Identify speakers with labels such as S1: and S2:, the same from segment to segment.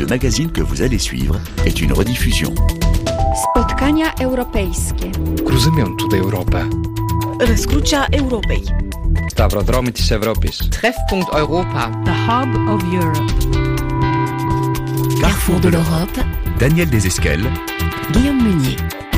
S1: magazine que vous allez suivre est une rediffusion.
S2: Spotkania europejskie.
S3: Cruzământul de Europa.
S4: Răscrucea Europei.
S3: Stavrodromul της Ευρώπης.
S5: Treffpunkt Europa.
S2: The Hub of Europe.
S1: Carrefour de l'Europe. Daniel Desesquelles.
S2: Guillaume Meunier.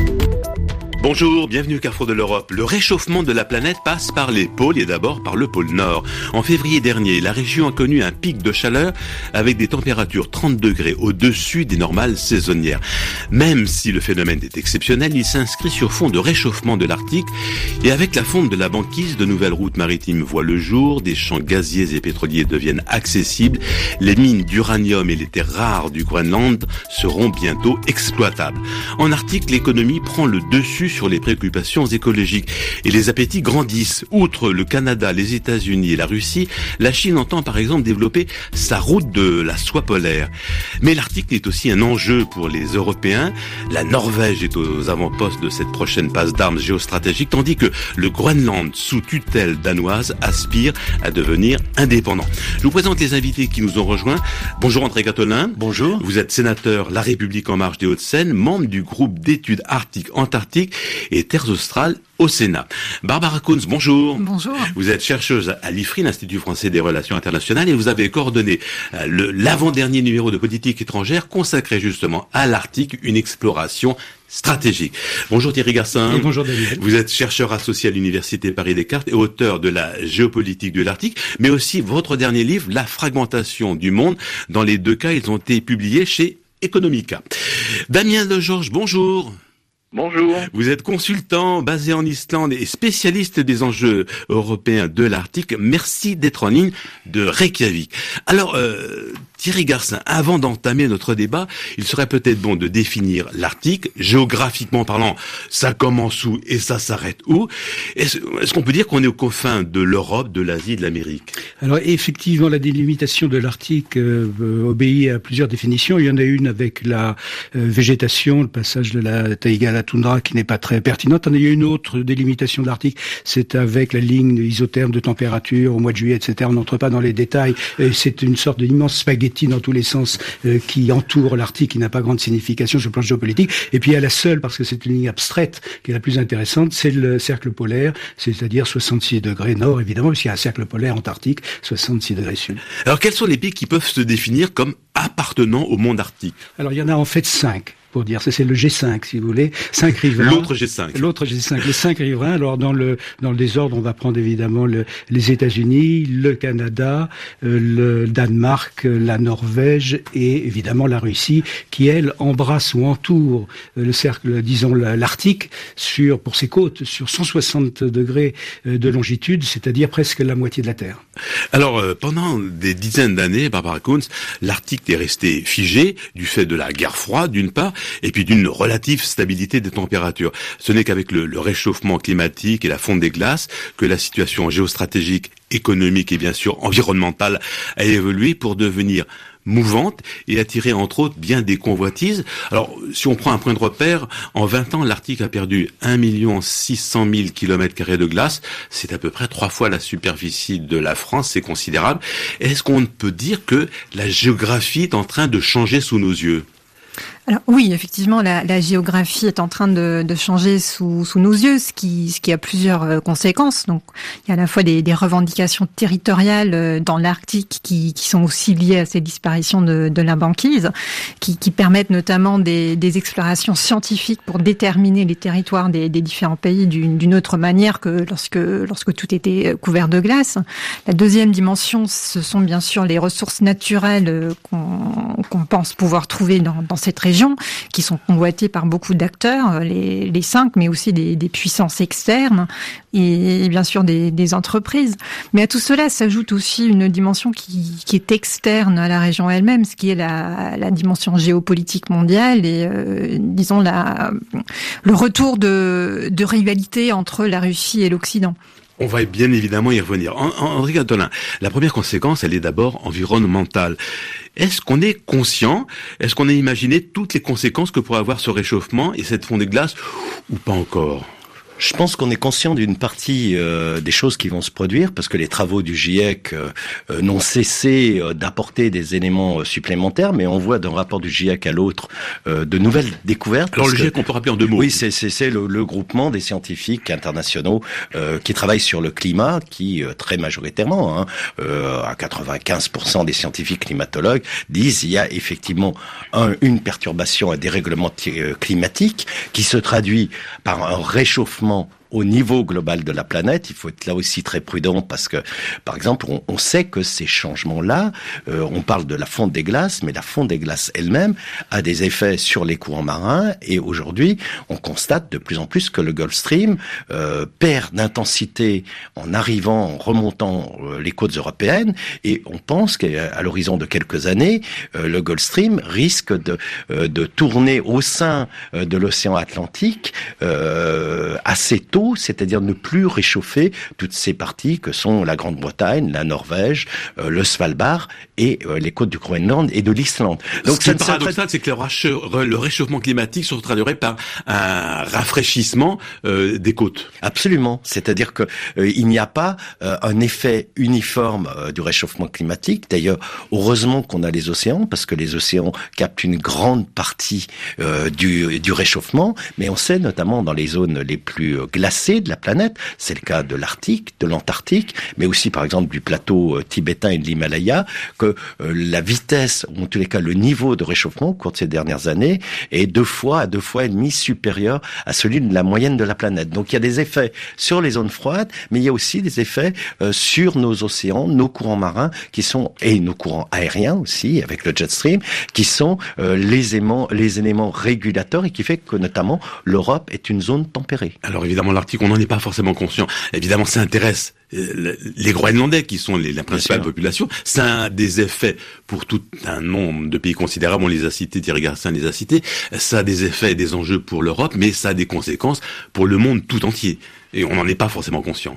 S6: Bonjour, bienvenue au Carrefour de l'Europe. Le réchauffement de la planète passe par les pôles et d'abord par le pôle Nord. En février dernier, la région a connu un pic de chaleur avec des températures 30 degrés au-dessus des normales saisonnières. Même si le phénomène est exceptionnel, il s'inscrit sur fond de réchauffement de l'Arctique et avec la fonte de la banquise, de nouvelles routes maritimes voient le jour, des champs gaziers et pétroliers deviennent accessibles, les mines d'uranium et les terres rares du Groenland seront bientôt exploitables. En Arctique, l'économie prend le dessus sur les préoccupations écologiques et les appétits grandissent. Outre le Canada, les États-Unis et la Russie, la Chine entend par exemple développer sa route de la soie polaire. Mais l'Arctique est aussi un enjeu pour les Européens. La Norvège est aux avant-postes de cette prochaine passe d'armes géostratégique, tandis que le Groenland, sous tutelle danoise, aspire à devenir indépendant. Je vous présente les invités qui nous ont rejoints. Bonjour André Gattolin. Bonjour. Vous êtes sénateur La République En Marche des Hauts-de-Seine, membre du groupe d'études Arctique-Antarctique et Terres australes au Sénat. Barbara Kunz, bonjour.
S7: Bonjour.
S6: Vous êtes chercheuse à l'IFRI, l'Institut français des relations internationales, et vous avez coordonné l'avant-dernier numéro de politique étrangère consacré justement à l'Arctique, une exploration stratégique. Bonjour Thierry Garcin.
S8: Et bonjour Daniel.
S6: Vous êtes chercheur associé à l'Université Paris-Descartes et auteur de la géopolitique de l'Arctique, mais aussi votre dernier livre, La fragmentation du monde. Dans les deux cas, ils ont été publiés chez Economica. Damien Legeorges, bonjour.
S9: Bonjour.
S6: Vous êtes consultant basé en Islande et spécialiste des enjeux européens de l'Arctique. Merci d'être en ligne de Reykjavik. Alors, Thierry Garcin, avant d'entamer notre débat, il serait peut-être bon de définir l'Arctique, géographiquement parlant, ça commence où et ça s'arrête où? Est-ce qu'on peut dire qu'on est aux confins de l'Europe, de l'Asie, de l'Amérique?
S8: Alors effectivement, la délimitation de l'Arctique obéit à plusieurs définitions. Il y en a une avec la végétation, le passage de la taïga à la toundra qui n'est pas très pertinente. Il y a une autre délimitation de l'Arctique, c'est avec la ligne isotherme de température au mois de juillet, etc. On n'entre pas dans les détails. C'est une sorte d'immense spaghetti dans tous les sens qui entoure l'Arctique, qui n'a pas grande signification sur le plan géopolitique. Et puis il y a la seule, parce que c'est une ligne abstraite qui est la plus intéressante, c'est le cercle polaire, c'est-à-dire 66 degrés nord, évidemment, puisqu'il y a un cercle polaire antarctique, 66 degrés sud.
S6: Alors quels sont les pays qui peuvent se définir comme appartenant au monde arctique? Alors
S8: il y en a en fait 5. Pour dire, c'est le G5, si vous voulez, 5 riverains.
S6: L'autre G5.
S8: Les 5 riverains. Alors, dans le désordre, on va prendre évidemment les États-Unis, le Canada, le Danemark, la Norvège et évidemment la Russie, qui, elle, embrasse ou entoure le cercle, disons, l'Arctique pour ses côtes, sur 160 degrés de longitude, c'est-à-dire presque la moitié de la Terre.
S6: Alors, pendant des dizaines d'années, Barbara Kunz, l'Arctique est resté figé du fait de la guerre froide, d'une part, et puis d'une relative stabilité des températures. Ce n'est qu'avec le réchauffement climatique et la fonte des glaces que la situation géostratégique, économique et bien sûr environnementale a évolué pour devenir mouvante et attirer entre autres bien des convoitises. Alors, si on prend un point de repère, en 20 ans, l'Arctique a perdu 1 600 000 km² de glace. C'est à peu près 3 fois la superficie de la France, c'est considérable. Est-ce qu'on peut dire que la géographie est en train de changer sous nos yeux ?
S7: Alors oui, effectivement, la géographie est en train de changer sous nos yeux, ce qui a plusieurs conséquences. Donc, il y a à la fois des revendications territoriales dans l'Arctique qui sont aussi liées à ces disparitions de la banquise, qui permettent notamment des explorations scientifiques pour déterminer les territoires des différents pays d'une autre manière que lorsque tout était couvert de glace. La deuxième dimension, ce sont bien sûr les ressources naturelles qu'on pense pouvoir trouver dans cette région, qui sont convoitées par beaucoup d'acteurs, les 5, mais aussi des puissances externes et bien sûr des entreprises. Mais à tout cela s'ajoute aussi une dimension qui est externe à la région elle-même, ce qui est la dimension géopolitique mondiale et disons le retour de rivalité entre la Russie et l'Occident.
S6: On va bien évidemment y revenir. André Gattolin, la première conséquence, elle est d'abord environnementale. Est-ce qu'on est conscient, est-ce qu'on a imaginé toutes les conséquences que pourrait avoir ce réchauffement et cette fonte des glaces, ou pas encore ?
S5: Je pense qu'on est conscient d'une partie des choses qui vont se produire, parce que les travaux du GIEC n'ont cessé d'apporter des éléments supplémentaires, mais on voit d'un rapport du GIEC à l'autre de nouvelles découvertes.
S6: Alors le GIEC, on peut rappeler en deux mots.
S5: Oui, c'est le groupement des scientifiques internationaux qui travaillent sur le climat, qui très majoritairement, à 95% des scientifiques climatologues, disent il y a effectivement une perturbation, un dérèglement climatique qui se traduit par un réchauffement au niveau global de la planète. Il faut être là aussi très prudent parce que, par exemple, on sait que ces changements-là, on parle de la fonte des glaces, mais la fonte des glaces elle-même a des effets sur les courants marins, et aujourd'hui, on constate de plus en plus que le Gulf Stream perd d'intensité en arrivant, en remontant les côtes européennes, et on pense qu'à l'horizon de quelques années, le Gulf Stream risque de tourner au sein de l'océan Atlantique assez tôt, c'est-à-dire ne plus réchauffer toutes ces parties que sont la Grande-Bretagne, la Norvège, le Svalbard et les côtes du Groenland et de l'Islande.
S6: Donc, ce qui est paradoxal, c'est que le réchauffement climatique se traduirait par un rafraîchissement des côtes.
S5: Absolument. C'est-à-dire que il n'y a pas un effet uniforme du réchauffement climatique. D'ailleurs, heureusement qu'on a les océans, parce que les océans captent une grande partie du réchauffement, mais on sait notamment dans les zones les plus glacées de la planète, c'est le cas de l'Arctique, de l'Antarctique, mais aussi par exemple du plateau tibétain et de l'Himalaya, que la vitesse, ou en tous les cas le niveau de réchauffement au cours de ces dernières années est 2 fois à 2 fois et demi supérieur à celui de la moyenne de la planète. Donc il y a des effets sur les zones froides, mais il y a aussi des effets sur nos océans, nos courants marins qui sont, et nos courants aériens aussi, avec le jet stream, qui sont les éléments régulateurs, et qui fait que notamment l'Europe est une zone tempérée.
S6: Alors évidemment, l'Arctique, on n'en est pas forcément conscient. Évidemment, ça intéresse les Groenlandais, qui sont la principale population. Ça a des effets pour tout un nombre de pays considérables. On les a cités, Thierry Garcin les a cités. Ça a des effets et des enjeux pour l'Europe, mais ça a des conséquences pour le monde tout entier. Et on n'en est pas forcément conscient.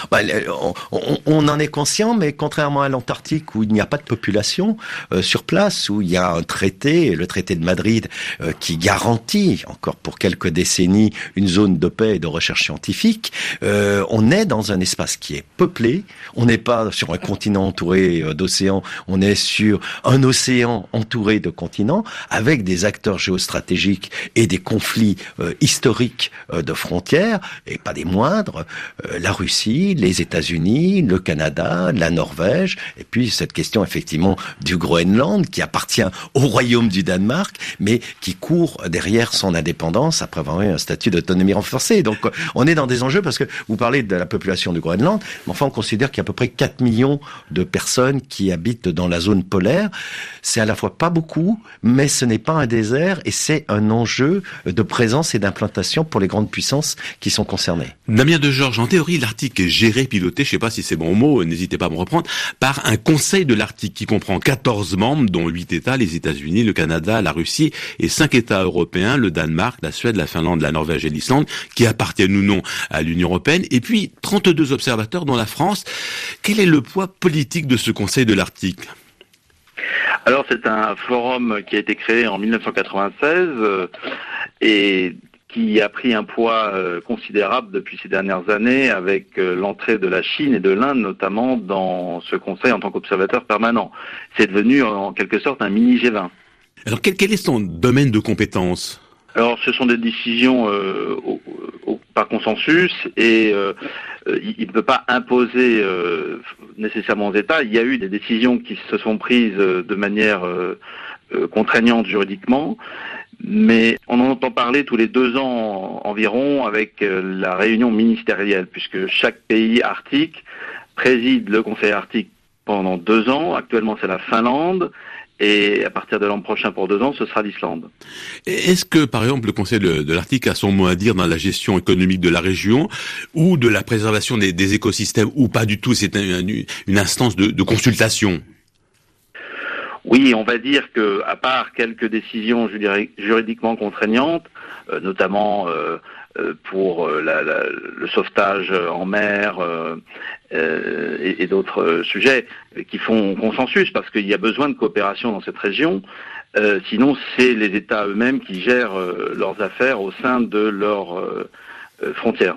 S5: On en est conscient, mais contrairement à l'Antarctique, où il n'y a pas de population sur place, où il y a un traité, le traité de Madrid, qui garantit encore pour quelques décennies une zone de paix et de recherche scientifique, on est dans un espace qui est peuplé. On n'est pas sur un continent entouré d'océans, on est sur un océan entouré de continents, avec des acteurs géostratégiques et des conflits historiques de frontières, et pas des moindres, la Russie, les États-Unis, le Canada, la Norvège, et puis cette question effectivement du Groenland, qui appartient au royaume du Danemark, mais qui court derrière son indépendance après avoir eu un statut d'autonomie renforcée. Donc on est dans des enjeux, parce que vous parlez de la population du Groenland, mais enfin on considère qu'il y a à peu près 4 millions de personnes qui habitent dans la zone polaire. C'est à la fois pas beaucoup, mais ce n'est pas un désert, et c'est un enjeu de présence et d'implantation pour les grandes puissances qui sont concernées.
S6: Damien Degeorges, en théorie, l'Arctique est géré, piloté, je sais pas si c'est bon mot, n'hésitez pas à me reprendre, par un conseil de l'Arctique qui comprend 14 membres, dont 8 États, les États-Unis, le Canada, la Russie, et 5 États européens, le Danemark, la Suède, la Finlande, la Norvège et l'Islande, qui appartiennent ou non à l'Union européenne, et puis 32 observateurs, dont la France. Quel est le poids politique de ce conseil de l'Arctique ?
S9: Alors c'est un forum qui a été créé en 1996 et qui a pris un poids considérable depuis ces dernières années, avec l'entrée de la Chine et de l'Inde notamment dans ce conseil en tant qu'observateur permanent. C'est devenu en quelque sorte un mini G20.
S6: Alors quel est son domaine de compétence ?
S9: Alors ce sont des décisions par consensus, et il ne peut pas imposer nécessairement aux États. Il y a eu des décisions qui se sont prises de manière contraignante juridiquement, mais on en entend parler tous les 2 ans environ, avec la réunion ministérielle, puisque chaque pays arctique préside le Conseil arctique pendant 2 ans. Actuellement, c'est la Finlande. Et à partir de l'an prochain, pour 2 ans, ce sera l'Islande.
S6: Est-ce que, par exemple, le Conseil de l'Arctique a son mot à dire dans la gestion économique de la région, ou de la préservation des écosystèmes, ou pas du tout? C'est une instance de consultation.
S9: Oui, on va dire que, à part quelques décisions juridiquement contraignantes, notamment pour le sauvetage en mer et d'autres sujets qui font consensus, parce qu'il y a besoin de coopération dans cette région. Sinon, c'est les États eux-mêmes qui gèrent leurs affaires au sein de leurs frontières.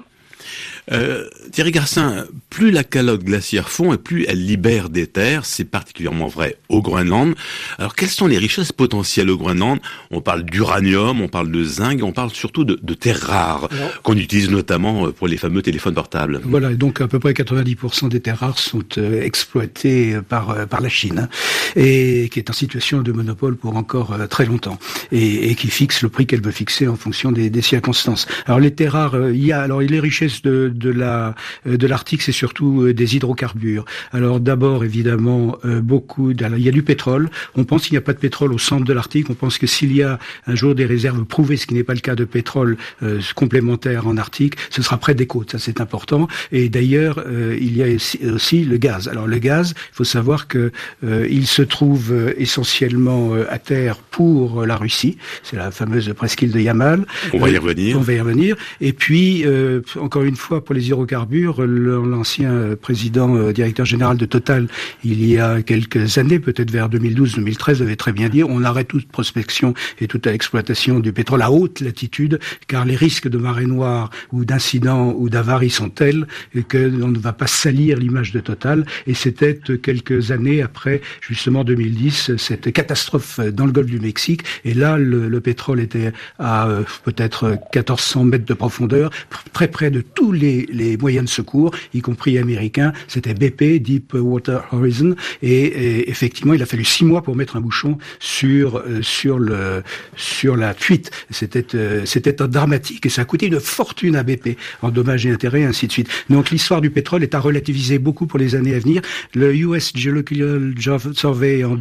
S6: Thierry Garcin, plus la calotte glaciaire fond et plus elle libère des terres, c'est particulièrement vrai au Groenland. Alors quelles sont les richesses potentielles au Groenland? On parle d'uranium, on parle de zinc, on parle surtout de terres rares qu'on utilise notamment pour les fameux téléphones portables.
S8: Voilà, donc à peu près 90% des terres rares sont exploitées par la Chine, et qui est en situation de monopole pour encore très longtemps, et qui fixe le prix qu'elle veut fixer en fonction des circonstances. Alors les terres rares, il y a les richesses de l'Arctique, c'est surtout des hydrocarbures. Alors d'abord évidemment il y a du pétrole. On pense qu'il n'y a pas de pétrole au centre de l'Arctique. On pense que s'il y a un jour des réserves prouvées, ce qui n'est pas le cas de pétrole complémentaire en Arctique, ce sera près des côtes. Ça c'est important. Et d'ailleurs il y a aussi le gaz. Alors le gaz, il faut savoir que il se trouve essentiellement à terre pour la Russie. C'est la fameuse presqu'île de Yamal.
S6: On va y revenir.
S8: Et puis encore une fois, pour les hydrocarbures, l'ancien président directeur général de Total, il y a quelques années, peut-être vers 2012-2013, avait très bien dit, on arrête toute prospection et toute exploitation du pétrole à haute latitude, car les risques de marée noire ou d'incidents ou d'avaries sont tels que on ne va pas salir l'image de Total. Et c'était quelques années après, justement 2010, cette catastrophe dans le golfe du Mexique. Et là, le pétrole était à peut-être 1400 mètres de profondeur, très près de tous les moyens de secours, y compris américains. C'était BP, Deepwater Horizon, et effectivement, il a fallu 6 mois pour mettre un bouchon sur la fuite. C'était dramatique, et ça a coûté une fortune à BP en dommages et intérêts, et ainsi de suite. Donc l'histoire du pétrole est à relativiser beaucoup pour les années à venir. Le US Geological Survey en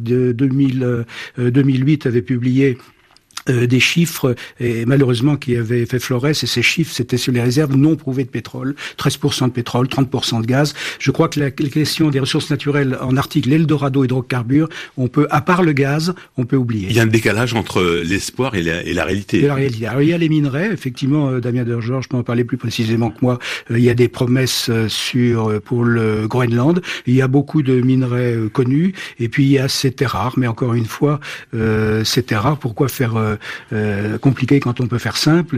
S8: 2008 avait publié des chiffres, et malheureusement qui avaient fait Flores, et ces chiffres c'était sur les réserves non prouvées de pétrole, 13% de pétrole, 30% de gaz. Je crois que la question des ressources naturelles en Arctique, l'Eldorado hydrocarbures, on peut, à part le gaz, on peut oublier.
S6: Il y a un décalage entre l'espoir et la réalité.
S8: Alors il y a les minerais, effectivement, Damien Dergeorge peut en parler plus précisément que moi. Il y a des promesses pour le Groenland. Il y a beaucoup de minerais connus, et puis il y a ces terres rares, mais encore une fois, ces terres rares, pourquoi faire compliqué quand on peut faire simple?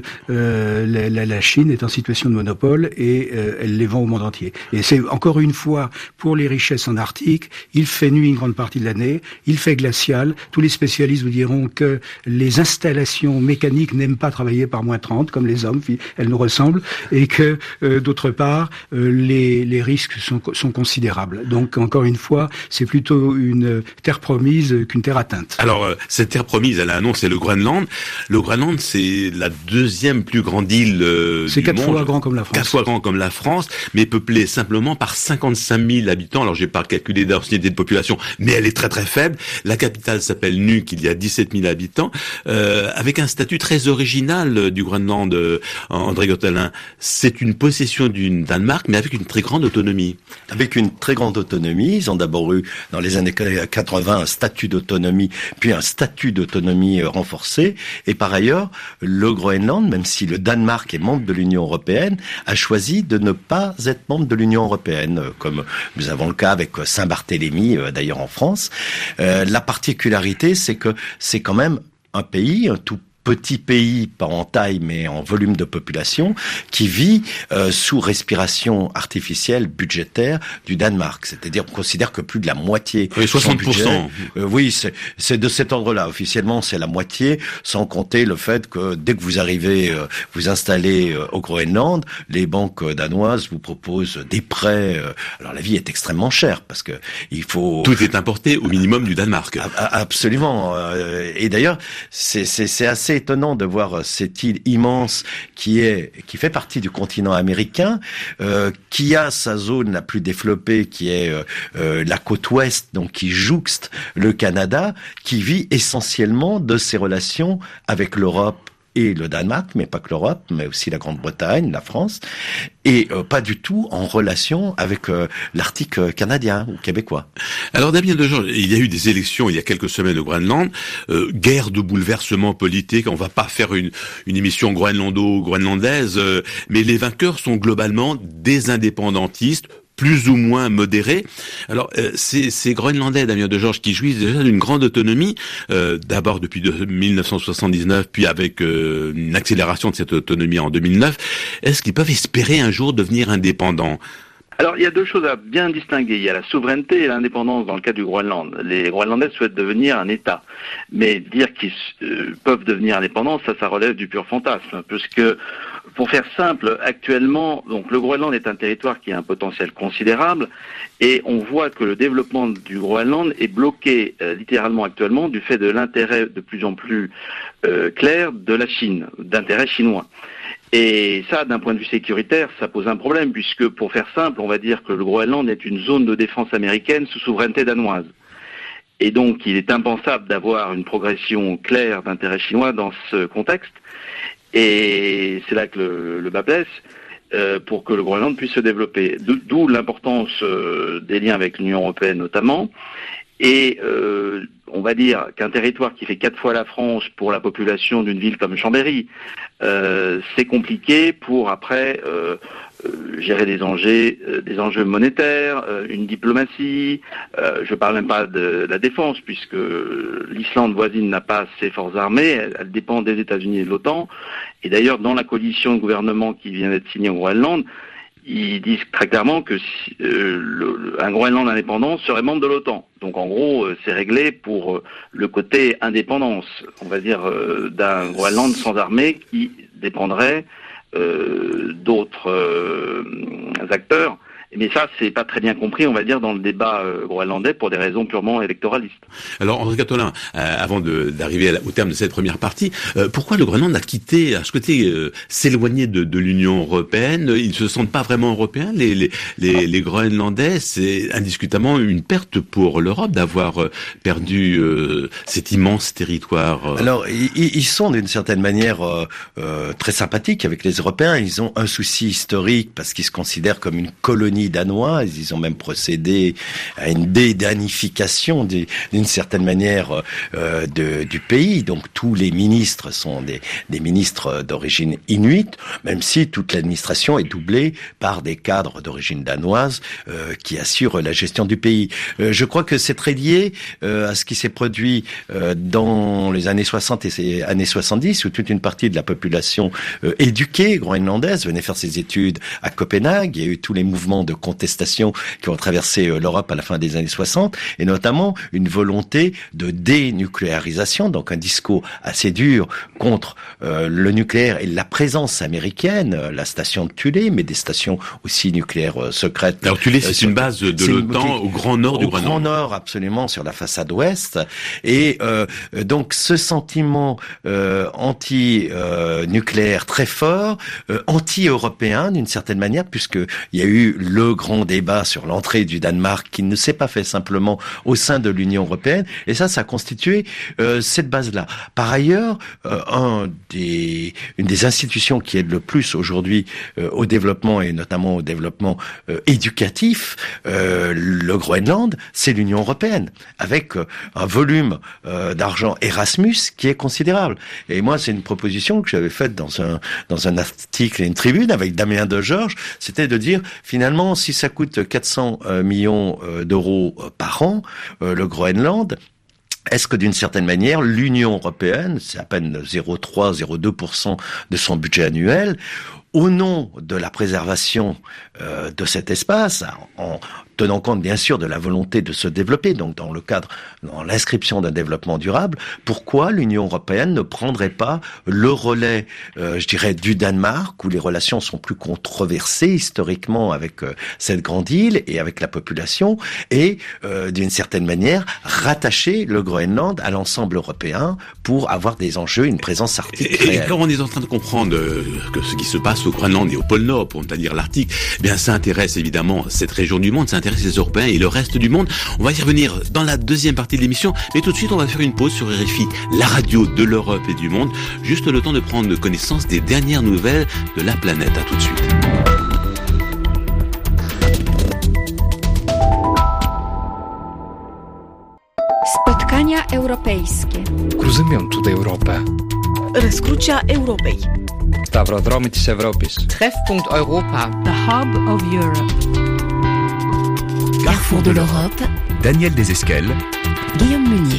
S8: La Chine est en situation de monopole, et elle les vend au monde entier. Et c'est encore une fois pour les richesses en Arctique, il fait nuit une grande partie de l'année, il fait glacial. Tous les spécialistes vous diront que les installations mécaniques n'aiment pas travailler par moins 30 comme les hommes, elles nous ressemblent, et que d'autre part les risques sont considérables. Donc encore une fois, c'est plutôt une terre promise qu'une terre atteinte.
S6: Alors cette terre promise, elle a annoncé le Groenland. Le Groenland, c'est la deuxième plus grande île du monde.
S8: C'est 4 fois grand comme la France.
S6: 4 fois grand comme la France, mais peuplée simplement par 55 000 habitants. Alors, j'ai pas calculé la densité de population, mais elle est très très faible. La capitale s'appelle Nuuk, il y a 17 000 habitants, avec un statut très original du Groenland, André Gottelin. C'est une possession du Danemark, mais avec une très grande autonomie.
S5: Avec une très grande autonomie. Ils ont d'abord eu, dans les années 80, un statut d'autonomie, puis un statut d'autonomie renforcé. Et par ailleurs, le Groenland, même si le Danemark est membre de l'Union européenne, a choisi de ne pas être membre de l'Union européenne, comme nous avons le cas avec Saint-Barthélemy, d'ailleurs en France. La particularité, c'est que c'est quand même un pays, un tout petit pays, pas en taille mais en volume de population, qui vit sous respiration artificielle budgétaire du Danemark. C'est-à-dire, on considère que plus de la moitié...
S6: Oui, 60%.
S5: Oui, c'est de cet ordre-là. Officiellement, c'est la moitié, sans compter le fait que dès que vous arrivez, vous installez au Groenland, les banques danoises vous proposent des prêts. Alors la vie est extrêmement chère, parce que il faut...
S6: Tout est importé au minimum du Danemark.
S5: Absolument. Et d'ailleurs, c'est assez étonnant de voir cette île immense qui fait partie du continent américain, qui a sa zone la plus développée, qui est la côte ouest, donc qui jouxte le Canada, qui vit essentiellement de ses relations avec l'Europe et le Danemark, mais pas que l'Europe, mais aussi la Grande-Bretagne, la France, et pas du tout en relation avec l'Arctique canadien ou québécois.
S6: Alors Damien Dergeorge, il y a eu des élections il y a quelques semaines au Groenland, guerre de bouleversement politique, on va pas faire une émission groenlandaise, mais les vainqueurs sont globalement des indépendantistes, plus ou moins modérés. Alors, ces Groenlandais, Damien Degeorges, qui jouissent déjà d'une grande autonomie, d'abord depuis 1979, puis avec une accélération de cette autonomie en 2009, est-ce qu'ils peuvent espérer un jour devenir indépendants ?
S9: Alors, il y a deux choses à bien distinguer. Il y a la souveraineté et l'indépendance dans le cas du Groenland. Les Groenlandais souhaitent devenir un État. Mais dire qu'ils peuvent devenir indépendants, ça relève du pur fantasme. Puisque, pour faire simple, actuellement, donc le Groenland est un territoire qui a un potentiel considérable. Et on voit que le développement du Groenland est bloqué littéralement actuellement du fait de l'intérêt de plus en plus clair de la Chine, d'intérêt chinois. Et ça, d'un point de vue sécuritaire, ça pose un problème, puisque, pour faire simple, on va dire que le Groenland est une zone de défense américaine sous souveraineté danoise. Et donc, il est impensable d'avoir une progression claire d'intérêt chinois dans ce contexte. Et c'est là que le bas blesse, pour que le Groenland puisse se développer. D'où l'importance des liens avec l'Union européenne notamment. Et on va dire qu'un territoire qui fait 4 fois la France pour la population d'une ville comme Chambéry, c'est compliqué pour après gérer des enjeux monétaires, une diplomatie. Je parle même pas de la défense, puisque l'Islande voisine n'a pas ses forces armées, elle dépend des États-Unis et de l'OTAN. Et d'ailleurs, dans la coalition de gouvernement qui vient d'être signée au Groenland, ils disent très clairement que un Groenland indépendant serait membre de l'OTAN. Donc en gros, c'est réglé pour le côté indépendance, on va dire, d'un Groenland sans armée qui dépendrait d'autres acteurs. Mais ça, c'est pas très bien compris, on va dire, dans le débat groenlandais pour des raisons purement électoralistes.
S6: Alors, André Catolin, avant d'arriver au terme de cette première partie, pourquoi le Groenland a souhaité s'éloigner de l'Union européenne ? Ils se sentent pas vraiment européens, les Groenlandais. C'est indiscutablement une perte pour l'Europe d'avoir perdu cet immense territoire.
S5: Alors, ils sont d'une certaine manière très sympathiques avec les Européens. Ils ont un souci historique parce qu'ils se considèrent comme une colonie danoise. Ils ont même procédé à une dédanification d'une certaine manière du pays. Donc tous les ministres sont des ministres d'origine inuite, même si toute l'administration est doublée par des cadres d'origine danoise qui assurent la gestion du pays. Je crois que c'est très lié à ce qui s'est produit dans les années 60 et années 70, où toute une partie de la population éduquée groenlandaise venait faire ses études à Copenhague. Il y a eu tous les mouvements de contestation qui ont traversé l'Europe à la fin des années 60, et notamment une volonté de dénucléarisation, donc un discours assez dur contre le nucléaire et la présence américaine, la station de Thulé, mais des stations aussi nucléaires secrètes.
S6: Alors Thulé, c'est une base de l'OTAN au grand nord du Groenland.
S5: Au grand nord, absolument, sur la façade ouest. Et donc ce sentiment anti-nucléaire très fort, anti-européen d'une certaine manière, puisque il y a eu le grand débat sur l'entrée du Danemark qui ne s'est pas fait simplement au sein de l'Union européenne, et ça a constitué cette base-là. Par ailleurs, une des institutions qui aide le plus aujourd'hui au développement, et notamment au développement éducatif, le Groenland, c'est l'Union européenne, avec un volume d'argent Erasmus qui est considérable. Et moi, c'est une proposition que j'avais faite dans un article et une tribune avec Damien Degeorges, c'était de dire, finalement, si ça coûte 400 millions d'euros par an, le Groenland, est-ce que d'une certaine manière, l'Union européenne, c'est à peine 0,3-0,2% de son budget annuel, au nom de la préservation de cet espace, en tenant compte bien sûr de la volonté de se développer, donc dans l'inscription d'un développement durable, pourquoi l'Union européenne ne prendrait pas le relais, je dirais, du Danemark, où les relations sont plus controversées historiquement avec cette grande île et avec la population, et d'une certaine manière rattacher le Groenland à l'ensemble européen pour avoir des enjeux, une présence arctique réelle.
S6: Et quand on est en train de comprendre que ce qui se passe au Groenland et au pôle Nord, pour ne pas dire l'Arctique, eh bien ça intéresse évidemment cette région du monde, ça intéresse les Européens et le reste du monde. On va y revenir dans la deuxième partie de l'émission, mais tout de suite on va faire une pause sur RFI, la radio de l'Europe et du monde, juste le temps de prendre connaissance des dernières nouvelles de la planète. À tout de suite.
S2: Spotkania europejskie.
S3: Cruzământul de Europa.
S4: Răscrucea Europei.
S3: Stavrodromitis Europis.
S10: Treffpunkt Europa.
S2: The Hub of Europe.
S1: Carrefour de l'Europe, Daniel Desesquelles,
S2: Guillaume Munier.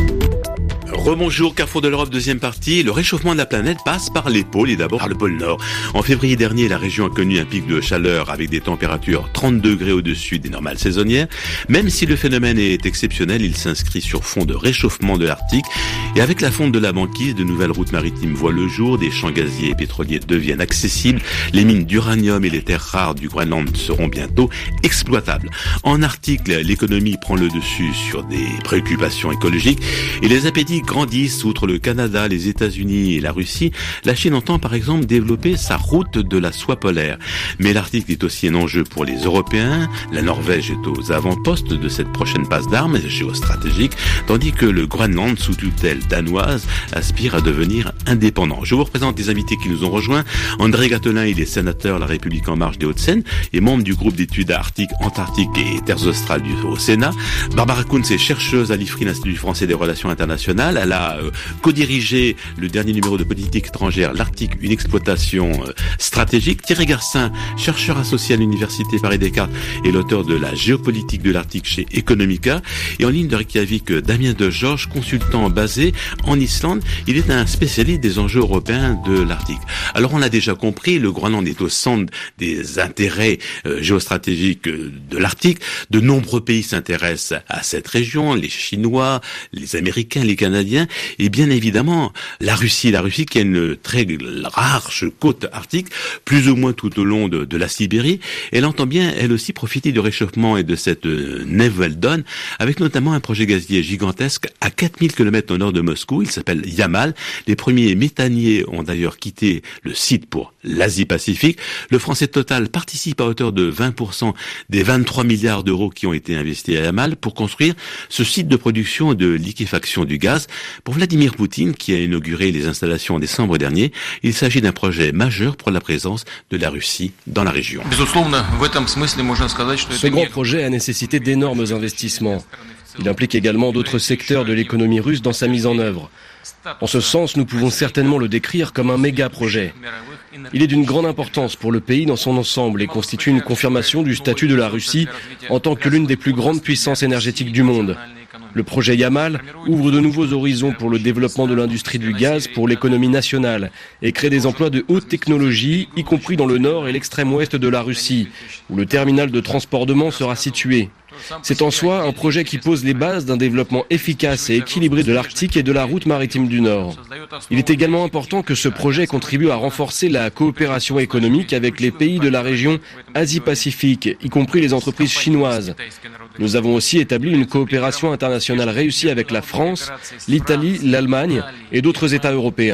S6: Rebonjour, Carrefour de l'Europe, deuxième partie. Le réchauffement de la planète passe par les pôles et d'abord par le pôle Nord. En février dernier, la région a connu un pic de chaleur avec des températures 30 degrés au-dessus des normales saisonnières. Même si le phénomène est exceptionnel, il s'inscrit sur fond de réchauffement de l'Arctique. Et avec la fonte de la banquise, de nouvelles routes maritimes voient le jour, des champs gaziers et pétroliers deviennent accessibles, les mines d'uranium et les terres rares du Groenland seront bientôt exploitables. En Arctique, l'économie prend le dessus sur des préoccupations écologiques et les appétits grandissent. Outre le Canada, les États-Unis et la Russie, la Chine entend par exemple développer sa route de la soie polaire. Mais l'Arctique est aussi un enjeu pour les Européens. La Norvège est aux avant-postes de cette prochaine passe d'armes géostratégique, tandis que le Groenland, sous tutelle danoise, aspire à devenir indépendant. Je vous représente les invités qui nous ont rejoints. André Gatelin, il est sénateur La République En Marche des Hauts-de-Seine et membre du groupe d'études Arctique, Antarctique et Terres australes au Sénat. Barbara Kunz est chercheuse à l'IFRI, l'Institut français des relations internationales. Elle a co-dirigé le dernier numéro de politique étrangère, l'Arctique, une exploitation stratégique. Thierry Garcin, chercheur associé à l'Université Paris-Descartes et l'auteur de la géopolitique de l'Arctique chez Economica. Et en ligne de Reykjavik, Damien De George, consultant basé en Islande. Il est un spécialiste des enjeux européens de l'Arctique. Alors on l'a déjà compris, le Groenland est au centre des intérêts géostratégiques de l'Arctique. De nombreux pays s'intéressent à cette région, les Chinois, les Américains, les Canadiens et bien évidemment la Russie qui a une très large côte arctique, plus ou moins tout au long de la Sibérie. Elle entend bien elle aussi profiter du réchauffement et de cette nouvelle donne avec notamment un projet gazier gigantesque à 4000 km au nord de Moscou. Il s'appelle Yamal. Les premiers méthaniers ont d'ailleurs quitté le site pour l'Asie-Pacifique. Le français Total participe à hauteur de 20% des 23 milliards d'euros qui ont été investis à Yamal pour construire ce site de production de liquéfaction du gaz. Pour Vladimir Poutine, qui a inauguré les installations en décembre dernier, il s'agit d'un projet majeur pour la présence de la Russie dans la région.
S10: Ce grand projet a nécessité d'énormes investissements. Il implique également d'autres secteurs de l'économie russe dans sa mise en œuvre. En ce sens, nous pouvons certainement le décrire comme un méga-projet. Il est d'une grande importance pour le pays dans son ensemble et constitue une confirmation du statut de la Russie en tant que l'une des plus grandes puissances énergétiques du monde. Le projet Yamal ouvre de nouveaux horizons pour le développement de l'industrie du gaz pour l'économie nationale et crée des emplois de haute technologie, y compris dans le nord et l'extrême ouest de la Russie, où le terminal de transbordement sera situé. C'est en soi un projet qui pose les bases d'un développement efficace et équilibré de l'Arctique et de la route maritime du Nord. Il est également important que ce projet contribue à renforcer la coopération économique avec les pays de la région Asie-Pacifique, y compris les entreprises chinoises. Nous avons aussi établi une coopération internationale réussie avec la France, l'Italie, l'Allemagne et d'autres États européens.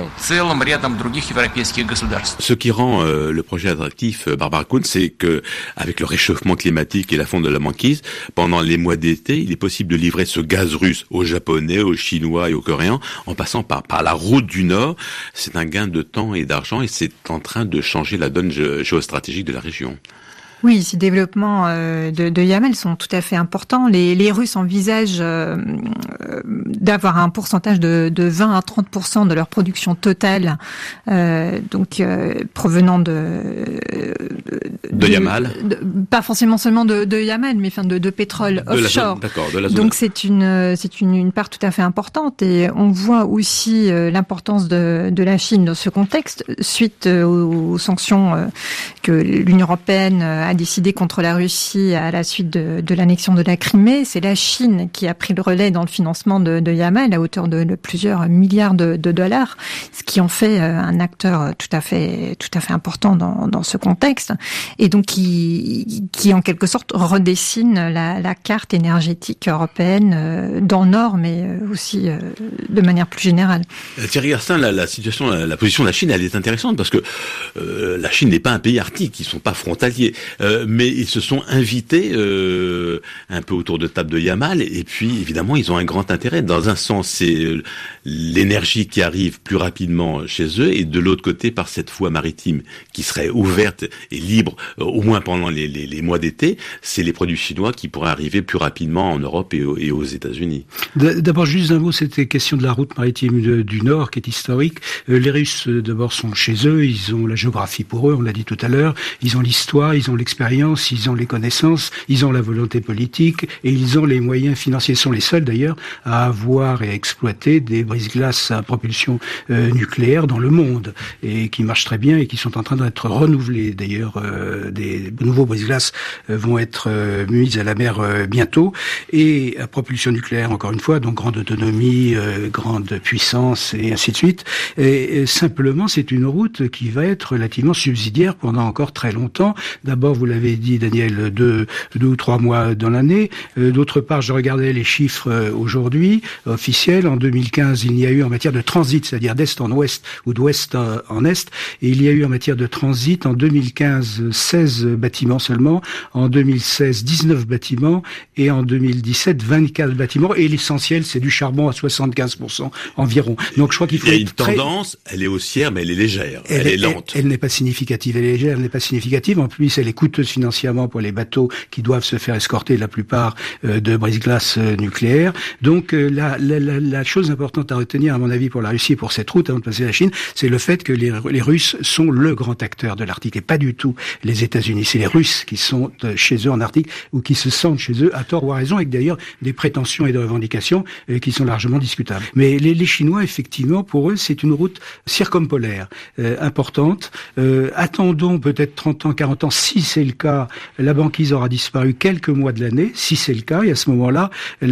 S6: Ce qui rend le projet attractif, Barbara Kunz, c'est que avec le réchauffement climatique et la fonte de la banquise, pendant les mois d'été, il est possible de livrer ce gaz russe aux Japonais, aux Chinois et aux Coréens en passant par la route du Nord. C'est un gain de temps et d'argent et c'est en train de changer la donne géostratégique de la région.
S7: Oui, ces développements de Yamal sont tout à fait importants. Les Russes envisagent d'avoir un pourcentage de 20 à 30% de leur production totale, provenant de
S6: Yamal.
S7: Pas forcément seulement de Yamal, mais de pétrole offshore. Donc c'est une part tout à fait importante et on voit aussi l'importance de la Chine dans ce contexte suite aux sanctions que l'Union européenne a décidé contre la Russie à la suite de l'annexion de la Crimée. C'est la Chine qui a pris le relais dans le financement de Yamal à hauteur de plusieurs milliards de dollars, ce qui en fait un acteur tout à fait important dans ce contexte, et donc qui en quelque sorte redessine la carte énergétique européenne dans le Nord, mais aussi de manière plus générale.
S6: Thierry Garcin, la position de la Chine, elle est intéressante parce que la Chine n'est pas un pays arctique, ils sont pas frontaliers. Mais ils se sont invités un peu autour de table de Yamal et puis évidemment ils ont un grand intérêt. Dans un sens c'est l'énergie qui arrive plus rapidement chez eux et de l'autre côté par cette voie maritime qui serait ouverte et libre au moins pendant les mois d'été, c'est les produits chinois qui pourraient arriver plus rapidement en Europe et aux États-Unis.
S8: D'abord juste un mot, c'était question de la route maritime du Nord qui est historique. Les Russes d'abord sont chez eux, ils ont la géographie pour eux, on l'a dit tout à l'heure, ils ont l'histoire, ils ont l'expérience, ils ont les connaissances, ils ont la volonté politique et ils ont les moyens financiers. Ils sont les seuls d'ailleurs à avoir et à exploiter des brise-glaces à propulsion nucléaire dans le monde et qui marchent très bien et qui sont en train d'être renouvelés. D'ailleurs, des nouveaux brise-glaces vont être mises à la mer bientôt et à propulsion nucléaire encore une fois, donc grande autonomie, grande puissance et ainsi de suite. Et simplement, c'est une route qui va être relativement subsidiaire pendant encore très longtemps. D'abord, vous l'avez dit, Daniel, 2 ou 3 mois dans l'année. D'autre part, je regardais les chiffres aujourd'hui officiels. En 2015, il y a eu en matière de transit, c'est-à-dire d'est en ouest ou d'ouest en est, et il y a eu en matière de transit en 2015 16 bâtiments seulement, en 2016 19 bâtiments et en 2017 24 bâtiments. Et l'essentiel, c'est du charbon à 75% environ. Donc je crois qu'il faut.
S6: Il y a une tendance, elle est haussière, mais elle est légère, elle est lente.
S8: Elle n'est pas significative, elle est légère, elle n'est pas significative. En plus, elle est coûteuse financièrement pour les bateaux qui doivent se faire escorter la plupart de brise-glaces nucléaires. Donc la chose importante à retenir, à mon avis, pour la Russie et pour cette route avant de passer à la Chine, c'est le fait que les Russes sont le grand acteur de l'Arctique et pas du tout les États-Unis. C'est les Russes qui sont chez eux en Arctique ou qui se sentent chez eux à tort ou à raison, avec d'ailleurs des prétentions et des revendications qui sont largement discutables. Mais les Chinois, effectivement, pour eux, c'est une route circumpolaire importante. Attendons peut-être 30 ans, 40 ans, si c'est le cas, la banquise aura disparu quelques mois de l'année, si c'est le cas, et à ce moment-là,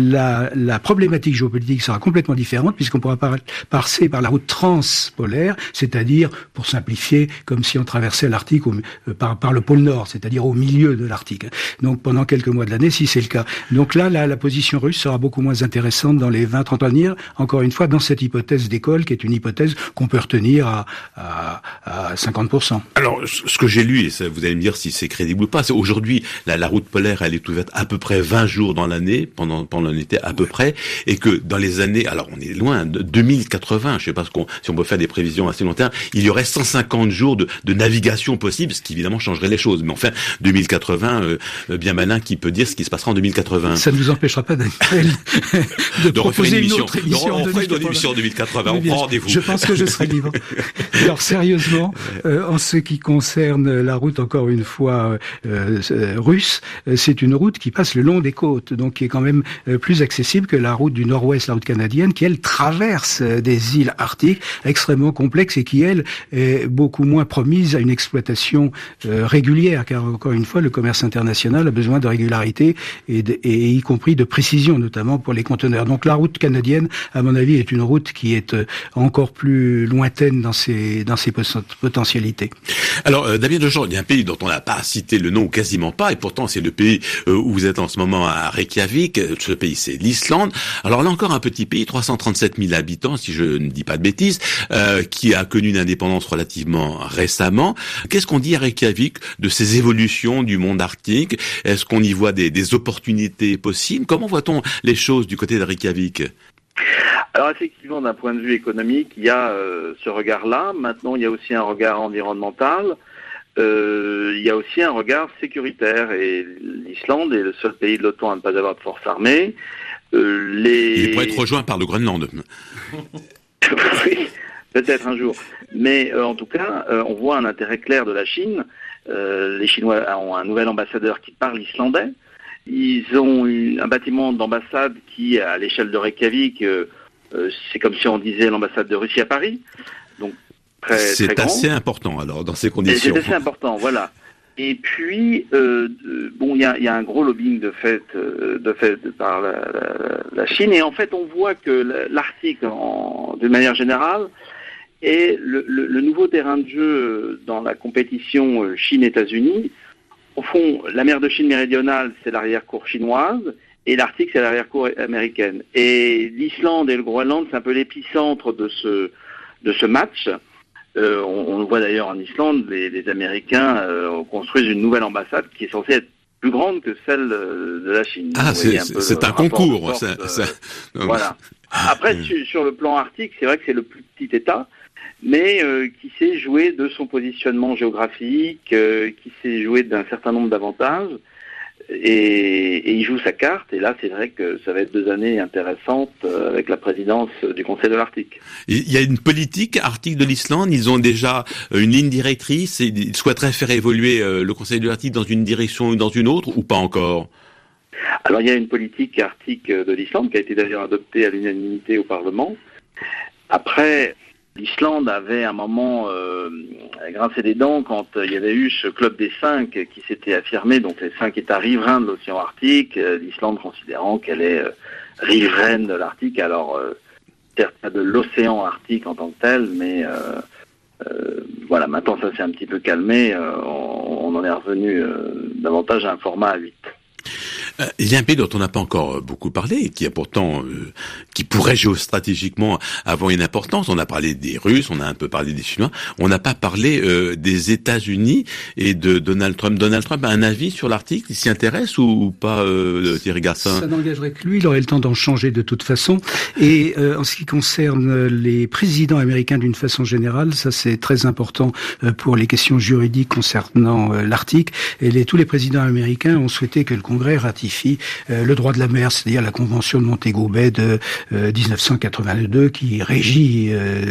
S8: la problématique géopolitique sera complètement différente, puisqu'on pourra passer par la route transpolaire, c'est-à-dire, pour simplifier, comme si on traversait l'Arctique par le pôle Nord, c'est-à-dire au milieu de l'Arctique. Donc pendant quelques mois de l'année, si c'est le cas. Donc là, la position russe sera beaucoup moins intéressante dans les 20-30 ans à venir, encore une fois, dans cette hypothèse d'école, qui est une hypothèse qu'on peut retenir à 50%.
S6: Alors, ce que j'ai lu, et ça, vous allez me dire si c'est crédible ou pas, c'est aujourd'hui, la route polaire, elle est ouverte à peu près 20 jours dans l'année, pendant l'été à peu près, et que dans les années, alors on est loin, de 2080, je sais pas si on peut faire des prévisions assez long terme, il y aurait 150 jours de navigation possible, ce qui évidemment changerait les choses. Mais enfin, 2080, bien malin qui peut dire ce qui se passera en 2080.
S8: Ça ne vous empêchera pas, Daniel, de proposer une autre émission.
S6: On fera une autre émission en 2080, on prend rendez-vous.
S8: Je pense que je serai libre. Alors sérieusement, en ce qui concerne la route, encore une fois, russe, c'est une route qui passe le long des côtes, donc qui est quand même plus accessible que la route du nord-ouest, la route canadienne, qui elle traverse des îles arctiques extrêmement complexes et qui elle est beaucoup moins promise à une exploitation régulière, car encore une fois, le commerce international a besoin de régularité et y compris de précision, notamment pour les conteneurs. Donc la route canadienne, à mon avis, est une route qui est encore plus lointaine dans ses potentialités.
S6: Alors, Damien Dejean, il y a un pays dont on n'a pas cité le nom, ou quasiment pas, et pourtant c'est le pays où vous êtes en ce moment à Reykjavik. Ce pays, c'est l'Islande. Alors là encore, un petit pays, 337 000 habitants, si je ne dis pas de bêtises, qui a connu une indépendance relativement récemment. Qu'est-ce qu'on dit à Reykjavik de ces évolutions du monde arctique? Est-ce qu'on y voit des opportunités possibles? Comment voit-on les choses du côté de Reykjavik?
S9: Alors effectivement, d'un point de vue économique, il y a ce regard-là. Maintenant, il y a aussi un regard environnemental. Il y a aussi un regard sécuritaire. Et l'Islande est le seul pays de l'OTAN à ne pas avoir de force armée.
S6: Il pourrait être rejoint par le Groenland.
S9: Oui, peut-être un jour. Mais en tout cas, on voit un intérêt clair de la Chine. Les Chinois ont un nouvel ambassadeur qui parle islandais. Ils ont un bâtiment d'ambassade qui, à l'échelle de Reykjavik, c'est comme si on disait l'ambassade de Russie à Paris. Donc
S6: c'est
S9: très grand.
S6: assez important alors dans ces conditions.
S9: C'est assez important, voilà. Et puis il y a un gros lobbying de fait par la Chine. Et en fait, on voit que l'Arctique, d'une manière générale, est le nouveau terrain de jeu dans la compétition Chine-États-Unis. Au fond, la mer de Chine méridionale, c'est l'arrière-cour chinoise, et l'Arctique, c'est l'arrière-cour américaine. Et l'Islande et le Groenland, c'est un peu l'épicentre de ce match. On le voit d'ailleurs en Islande, les Américains construisent une nouvelle ambassade qui est censée être plus grande que celle de la Chine.
S6: Ah, c'est un concours.
S9: Voilà. Après, sur le plan arctique, c'est vrai que c'est le plus petit État, mais qui sait jouer de son positionnement géographique, qui sait jouer d'un certain nombre d'avantages. Et il joue sa carte, et là c'est vrai que ça va être 2 années intéressantes avec la présidence du Conseil de l'Arctique.
S6: Il y a une politique arctique de l'Islande, ils ont déjà une ligne directrice, et ils souhaiteraient faire évoluer le Conseil de l'Arctique dans une direction ou dans une autre, ou pas encore?
S9: Alors il y a une politique arctique de l'Islande qui a été d'ailleurs adoptée à l'unanimité au Parlement. Après, l'Islande avait un moment grincé des dents quand il y avait eu ce club des 5 qui s'était affirmé, donc les 5 États riverains de l'océan Arctique, l'Islande considérant qu'elle est riveraine de l'Arctique, alors certes pas de l'océan Arctique en tant que tel, mais voilà, maintenant ça s'est un petit peu calmé, on en est revenu davantage à un format à 8.
S6: Il y a un pays dont on n'a pas encore beaucoup parlé, et qui a pourtant, qui pourrait géostratégiquement avoir une importance. On a parlé des Russes, on a un peu parlé des Chinois. On n'a pas parlé des États-Unis et de Donald Trump. Donald Trump a un avis sur l'Arctique, il s'y intéresse ou pas, Thierry Garcin?
S8: Ça n'engagerait que lui, il aurait le temps d'en changer de toute façon. Et en ce qui concerne les présidents américains d'une façon générale, ça c'est très important pour les questions juridiques concernant l'Arctique. Et tous les présidents américains ont souhaité que le Congrès ratifie le droit de la mer, c'est-à-dire la Convention de Montego Bay de 1982 qui régit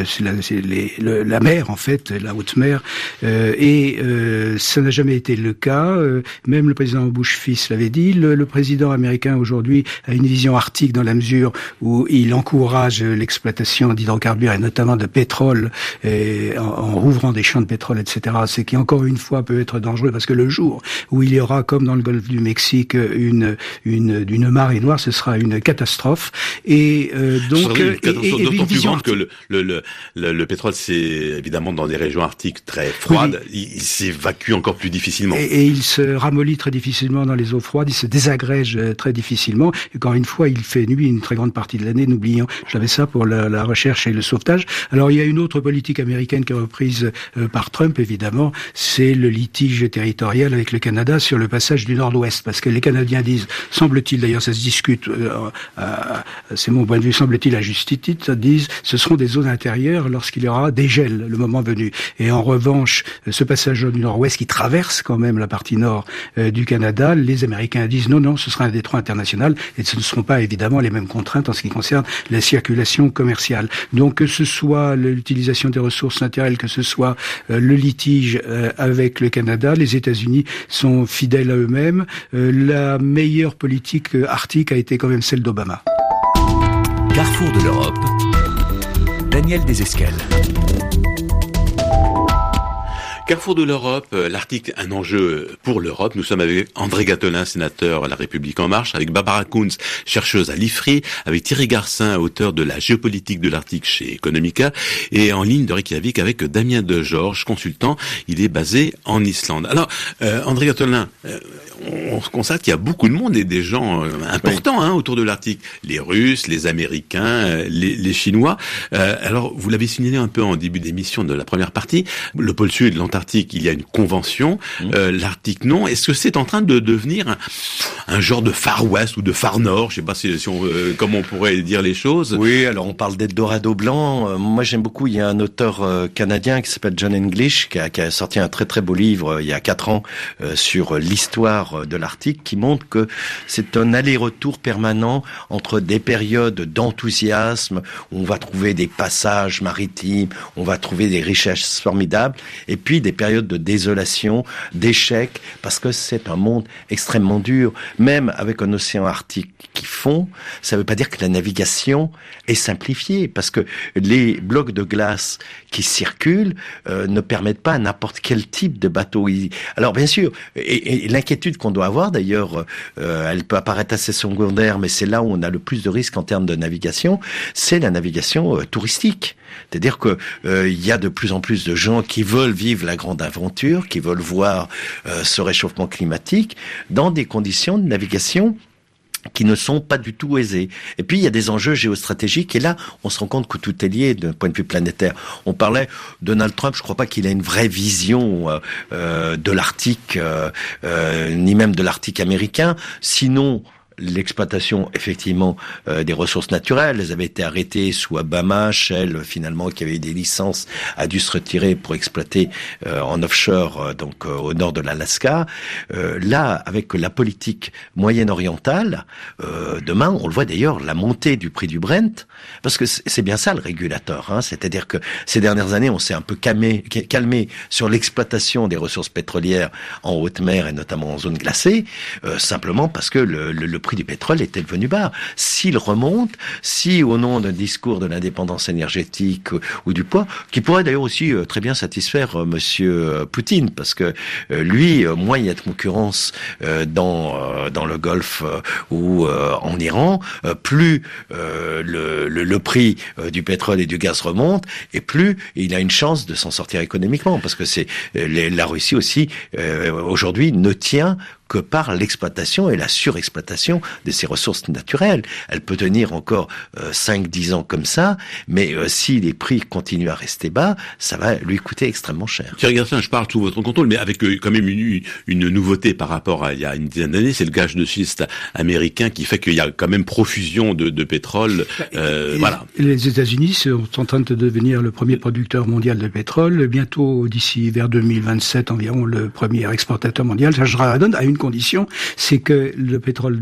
S8: la mer, en fait, la haute mer. Et ça n'a jamais été le cas. Même le président Bush fils l'avait dit. Le président américain aujourd'hui a une vision arctique dans la mesure où il encourage l'exploitation d'hydrocarbures et notamment de pétrole en rouvrant des champs de pétrole, etc. Ce qui encore une fois peut être dangereux parce que le jour où il y aura, comme dans le golfe du Mexique, une marée noire, ce sera une catastrophe. Et donc,
S6: d'autant plus grande que le pétrole, c'est évidemment dans des régions arctiques très froides, oui. Il s'évacue encore plus difficilement.
S8: Et il se ramollit très difficilement dans les eaux froides, il se désagrège très difficilement. Et encore une fois, il fait nuit une très grande partie de l'année, n'oublions jamais ça pour la recherche et le sauvetage. Alors il y a une autre politique américaine qui est reprise par Trump, évidemment, c'est le litige territorial avec le Canada sur le passage du Nord-Ouest, parce que les Canadiens disent, semble-t-il, d'ailleurs ça se discute, c'est mon point de vue, semble-t-il à juste titre, disent ce seront des zones intérieures lorsqu'il y aura des gels le moment venu. Et en revanche, ce passage du Nord-Ouest qui traverse quand même la partie nord du Canada, les Américains disent non, ce sera un détroit international et ce ne seront pas évidemment les mêmes contraintes en ce qui concerne la circulation commerciale. Donc que ce soit l'utilisation des ressources naturelles, que ce soit le litige avec le Canada, les États-Unis sont fidèles à eux-mêmes. La meilleure politique arctique a été quand même celle d'Obama.
S1: Carrefour de l'Europe, Daniel Desescales.
S6: Carrefour de l'Europe, l'Arctique, un enjeu pour l'Europe. Nous sommes avec André Gattolin, sénateur à La République En Marche, avec Barbara Kunz, chercheuse à l'IFRI, avec Thierry Garcin, auteur de la géopolitique de l'Arctique chez Economica, et en ligne de Reykjavik avec Damien Degeorges, consultant. Il est basé en Islande. Alors, André Gattolin, on constate qu'il y a beaucoup de monde et des gens importants autour de l'Arctique. Les Russes, les Américains, les Chinois. Alors, vous l'avez signalé un peu en début d'émission de la première partie, le pôle Sud, l'Antarctique, il y a une convention, l'Arctique non. Est-ce que c'est en train de devenir un genre de Far West ou de Far Nord? Je sais pas si on, comment on pourrait dire les choses.
S5: Oui, alors on parle d'Eldorado blanc. Moi j'aime beaucoup, il y a un auteur canadien qui s'appelle John English, qui a sorti un très très beau livre il y a 4 ans sur l'histoire de l'Arctique, qui montre que c'est un aller-retour permanent entre des périodes d'enthousiasme, où on va trouver des passages maritimes, on va trouver des richesses formidables, et puis des périodes de désolation, d'échec, parce que c'est un monde extrêmement dur. Même avec un océan Arctique qui fond, ça ne veut pas dire que la navigation est simplifiée, parce que les blocs de glace qui circulent ne permettent pas à n'importe quel type de bateau. Alors bien sûr, et l'inquiétude qu'on doit avoir, d'ailleurs, elle peut apparaître assez secondaire, mais c'est là où on a le plus de risques en termes de navigation, c'est la navigation touristique. C'est-à-dire que il y a de plus en plus de gens qui veulent vivre la grande aventure, qui veulent voir ce réchauffement climatique dans des conditions de navigation qui ne sont pas du tout aisés. Et puis, il y a des enjeux géostratégiques, et là, on se rend compte que tout est lié d'un point de vue planétaire. On parlait, Donald Trump, je crois pas qu'il ait une vraie vision de l'Arctique, ni même de l'Arctique américain, sinon l'exploitation effectivement des ressources naturelles. Elles avaient été arrêtées sous Obama. Shell, finalement, qui avait eu des licences, a dû se retirer pour exploiter en offshore, donc au nord de l'Alaska. Là, avec la politique moyenne-orientale, demain, on le voit d'ailleurs, la montée du prix du Brent, parce que c'est bien ça le régulateur, hein, c'est-à-dire que ces dernières années, on s'est un peu calmé sur l'exploitation des ressources pétrolières en haute mer et notamment en zone glacée, simplement parce que le prix du pétrole était devenu bas. S'il remonte, si au nom d'un discours de l'indépendance énergétique ou du poids, qui pourrait d'ailleurs aussi très bien satisfaire Monsieur Poutine, parce que lui, moins il y a de concurrence dans le Golfe ou en Iran, plus le prix du pétrole et du gaz remonte, et plus il a une chance de s'en sortir économiquement, parce que la Russie aussi aujourd'hui ne tient que par l'exploitation et la surexploitation de ses ressources naturelles. Elle peut tenir encore 5-10 ans comme ça, mais si les prix continuent à rester bas, ça va lui coûter extrêmement cher.
S6: Thierry Garcin, je parle sous votre contrôle, mais avec quand même une nouveauté par rapport à il y a une dizaine d'années, c'est le gaz de schiste américain qui fait qu'il y a quand même profusion de pétrole. Voilà. Les
S8: États-Unis sont en train de devenir le premier producteur mondial de pétrole. Bientôt, d'ici vers 2027 environ, le premier exportateur mondial. Ça redonne à une condition, c'est que le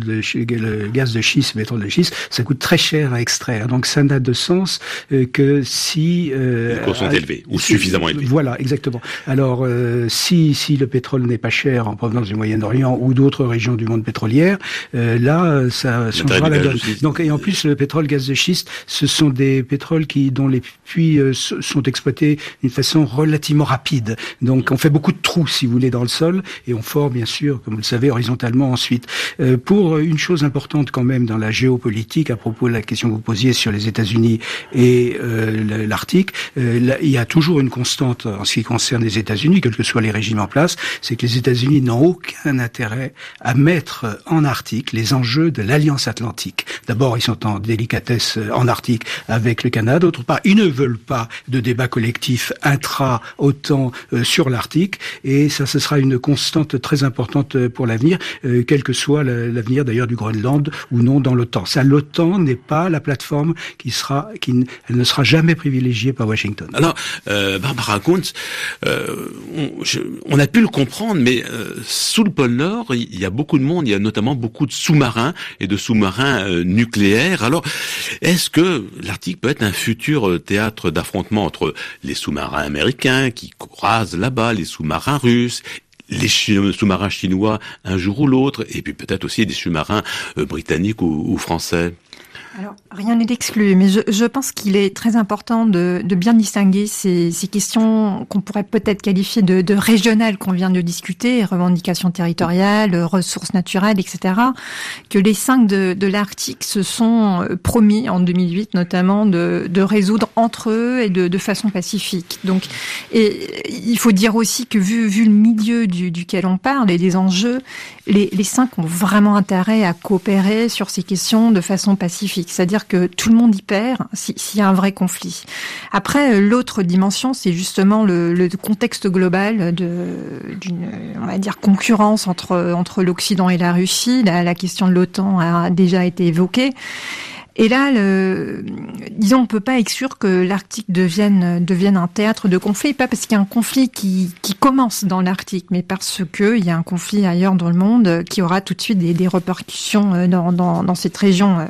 S8: gaz de schiste, le pétrole de schiste, ça coûte très cher à extraire. Donc ça n'a de sens que si
S6: les coûts sont élevés ou suffisamment élevés.
S8: Voilà, exactement. Alors si le pétrole n'est pas cher en provenance du Moyen-Orient ou d'autres régions du monde pétrolière, là ça changera la donne. Donc et en plus le pétrole, gaz de schiste, ce sont des pétroles dont les puits sont exploités d'une façon relativement rapide. Donc on fait beaucoup de trous, si vous voulez, dans le sol et on fore bien sûr, comme vous le savez, horizontalement ensuite. Pour une chose importante quand même dans la géopolitique, à propos de la question que vous posiez sur les États-Unis et l'Arctique, il y a toujours une constante en ce qui concerne les États-Unis, quels que soient les régimes en place, c'est que les États-Unis n'ont aucun intérêt à mettre en Arctique les enjeux de l'Alliance Atlantique. D'abord, ils sont en délicatesse en Arctique avec le Canada. D'autre part, ils ne veulent pas de débat collectif intra-OTAN sur l'Arctique. Et ça, ce sera une constante très importante pour l'avenir, quel que soit l'avenir d'ailleurs du Groenland ou non dans l'OTAN. Ça, l'OTAN n'est pas la plateforme elle ne sera jamais privilégiée par Washington.
S6: Alors, Barbara Kuntz, on a pu le comprendre, mais sous le pôle Nord, il y a beaucoup de monde, il y a notamment beaucoup de sous-marins et de sous-marins nucléaires. Alors, est-ce que l'Arctique peut être un futur théâtre d'affrontement entre les sous-marins américains qui rasent là-bas, les sous-marins russes, les sous-marins chinois un jour ou l'autre, et puis peut-être aussi des sous-marins britanniques ou français?
S7: Alors, rien n'est exclu, mais je pense qu'il est très important de bien distinguer ces questions qu'on pourrait peut-être qualifier de régionales qu'on vient de discuter, revendications territoriales, ressources naturelles, etc., que les 5 de l'Arctique se sont promis en 2008 notamment de résoudre entre eux et de façon pacifique. Donc, et il faut dire aussi que vu le milieu duquel on parle et des enjeux, les 5 ont vraiment intérêt à coopérer sur ces questions de façon pacifique. C'est-à-dire que tout le monde y perd s'il y a un vrai conflit. Après, l'autre dimension, c'est justement le contexte global d'une, on va dire, concurrence entre l'Occident et la Russie. La question de l'OTAN a déjà été évoquée. Et là, disons, on peut pas exclure que l'Arctique devienne un théâtre de conflit, pas parce qu'il y a un conflit qui commence dans l'Arctique, mais parce que il y a un conflit ailleurs dans le monde qui aura tout de suite des répercussions dans cette région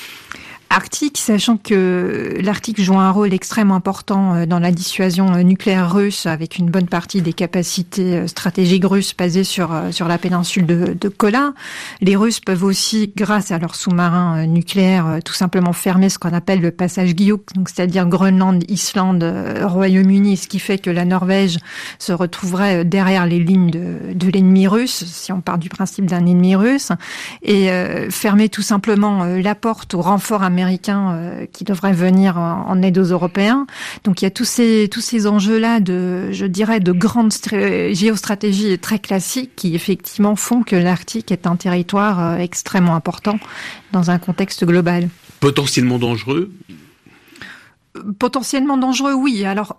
S7: arctique, sachant que l'Arctique joue un rôle extrêmement important dans la dissuasion nucléaire russe, avec une bonne partie des capacités stratégiques russes basées sur la péninsule de Kola. Les Russes peuvent aussi, grâce à leurs sous-marins nucléaires, tout simplement fermer ce qu'on appelle le passage Guyuk, donc c'est-à-dire Groenland, Islande, Royaume-Uni, ce qui fait que la Norvège se retrouverait derrière les lignes de l'ennemi russe, si on part du principe d'un ennemi russe, et fermer tout simplement la porte au renfort américain qui devrait venir en aide aux Européens. Donc il y a tous ces enjeux-là je dirais, de grande géostratégie très classique qui effectivement font que l'Arctique est un territoire extrêmement important dans un contexte global.
S6: Potentiellement dangereux?
S7: potentiellement dangereux, oui. Alors,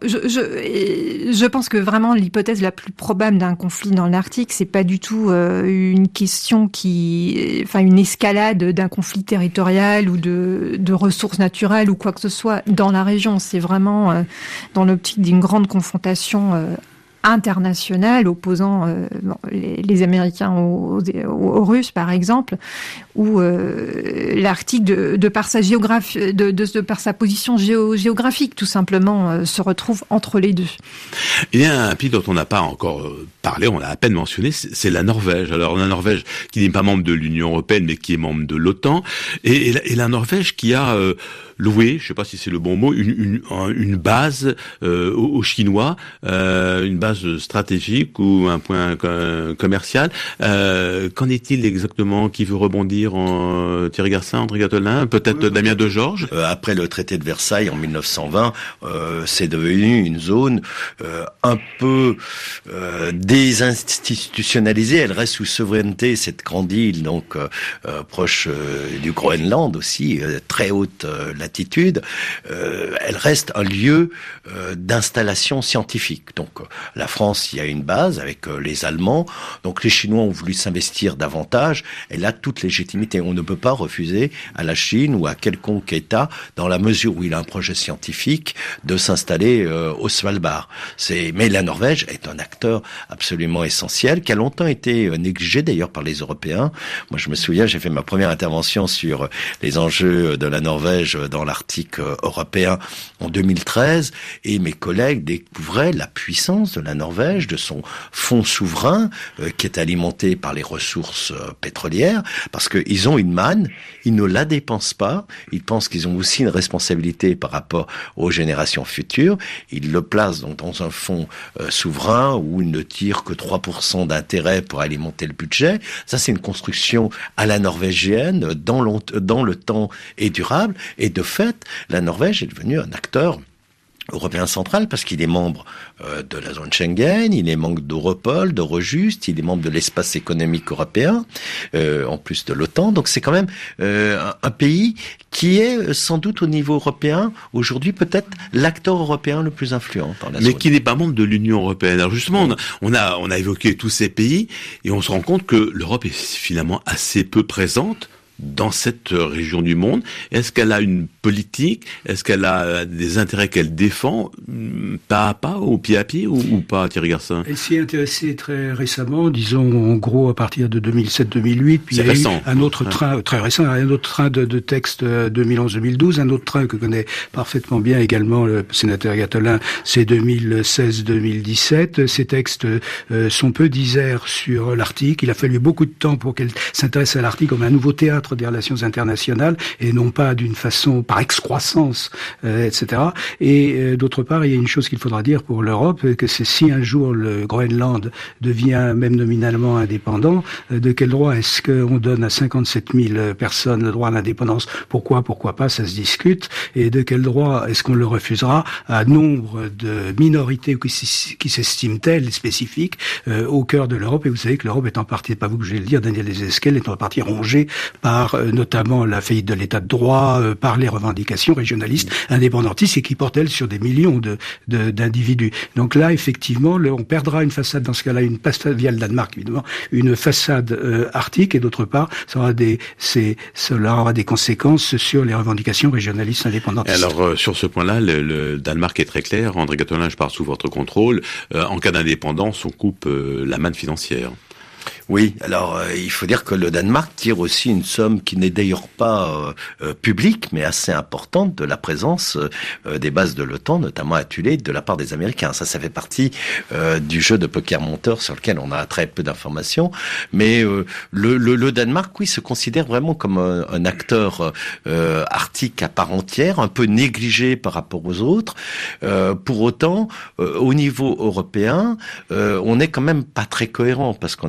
S7: je pense que vraiment l'hypothèse la plus probable d'un conflit dans l'Arctique, c'est pas du tout une question une escalade d'un conflit territorial ou de ressources naturelles ou quoi que ce soit dans la région. C'est vraiment dans l'optique d'une grande confrontation internationale opposant les Américains aux Russes, par exemple, où l'Arctique, de par sa géographie, de par sa position géographique, tout simplement, se retrouve entre les deux.
S6: Il y a un pays dont on n'a pas encore parlé, on l'a à peine mentionné, c'est la Norvège. Alors la Norvège, qui n'est pas membre de l'Union européenne, mais qui est membre de l'OTAN, et la Norvège qui a loué, je ne sais pas si c'est le bon mot, une base aux Chinois, une base stratégique ou un point commercial. Qu'en est-il exactement? Qui veut rebondir Thierry Garcin, André Gattolin, peut-être Damien Degeorges?
S5: Après le traité de Versailles en 1920, c'est devenu une zone un peu désinstitutionnalisée. Elle reste sous souveraineté, cette grande île, donc proche du Groenland aussi, très haute latitude. Elle reste un lieu d'installation scientifique. Donc la France y a une base avec les Allemands. Donc les Chinois ont voulu s'investir davantage. Elle a toute légitimité. On ne peut pas refuser à la Chine ou à quelconque État, dans la mesure où il a un projet scientifique, de s'installer au Svalbard. Mais la Norvège est un acteur absolument essentiel, qui a longtemps été négligé d'ailleurs par les Européens. Moi, je me souviens, j'ai fait ma première intervention sur les enjeux de la Norvège dans l'Arctique européen en 2013, et mes collègues découvraient la puissance de la Norvège, de son fonds souverain qui est alimenté par les ressources pétrolières, parce qu'ils ont une manne, ils ne la dépensent pas, ils pensent qu'ils ont aussi une responsabilité par rapport aux générations futures, ils le placent donc dans un fonds souverain où ils ne tirent que 3% d'intérêt pour alimenter le budget. Ça, c'est une construction à la norvégienne, dans le temps et durable, et de fait, la Norvège est devenue un acteur européen central parce qu'il est membre de la zone Schengen, il est membre d'Europol, d'Eurojust, il est membre de l'espace économique européen, en plus de l'OTAN. Donc c'est quand même un pays qui est sans doute au niveau européen aujourd'hui peut-être l'acteur européen le plus influent dans la zone.
S6: Mais qui n'est pas membre de l'Union européenne. Alors justement, on a évoqué tous ces pays et on se rend compte que l'Europe est finalement assez peu présente dans cette région du monde. Est-ce qu'elle a une politique? Est-ce qu'elle a des intérêts qu'elle défend pas à pas ou pied à pied ou pas, Thierry Garcin?
S8: Elle s'y est intéressée très récemment, disons en gros à partir de 2007-2008. Puis il y a eu un autre train, très récent, un autre train de texte 2011-2012, un autre train que connaît parfaitement bien également le sénateur Gattolin, c'est 2016-2017. Ces textes sont peu disers sur l'Arctique. Il a fallu beaucoup de temps pour qu'elle s'intéresse à l'Arctique comme un nouveau théâtre des relations internationales et non pas d'une façon par excroissance, etc. Et d'autre part, il y a une chose qu'il faudra dire pour l'Europe, que c'est si un jour le Groenland devient même nominalement indépendant, de quel droit est-ce qu'on donne à 57 000 personnes le droit à l'indépendance? Pourquoi pas, ça se discute. Et de quel droit est-ce qu'on le refusera à nombre de minorités qui s'estiment telles, spécifiques, au cœur de l'Europe? Et vous savez que l'Europe est en partie, c'est pas vous que je vais le dire, Daniel Desesquel, est en partie rongée par notamment la faillite de l'état de droit, par les revendications régionalistes, indépendantistes, et qui portent, elles, sur des millions d'individus. Donc là, effectivement, on perdra une façade, dans ce cas-là, une façade via le Danemark, évidemment, une façade arctique, et d'autre part, cela aura des conséquences sur les revendications régionalistes indépendantistes.
S6: Alors, sur ce point-là, le Danemark est très clair. André Gattolin, je pars sous votre contrôle. En cas d'indépendance, on coupe la manne financière.
S5: Oui, alors il faut dire que le Danemark tire aussi une somme qui n'est d'ailleurs pas publique, mais assez importante, de la présence des bases de l'OTAN, notamment à Thulé, de la part des Américains. Ça fait partie du jeu de poker menteur sur lequel on a très peu d'informations. Mais le Danemark, oui, se considère vraiment comme un acteur arctique à part entière, un peu négligé par rapport aux autres. Pour autant, au niveau européen, on n'est quand même pas très cohérent, parce qu'on a effectivement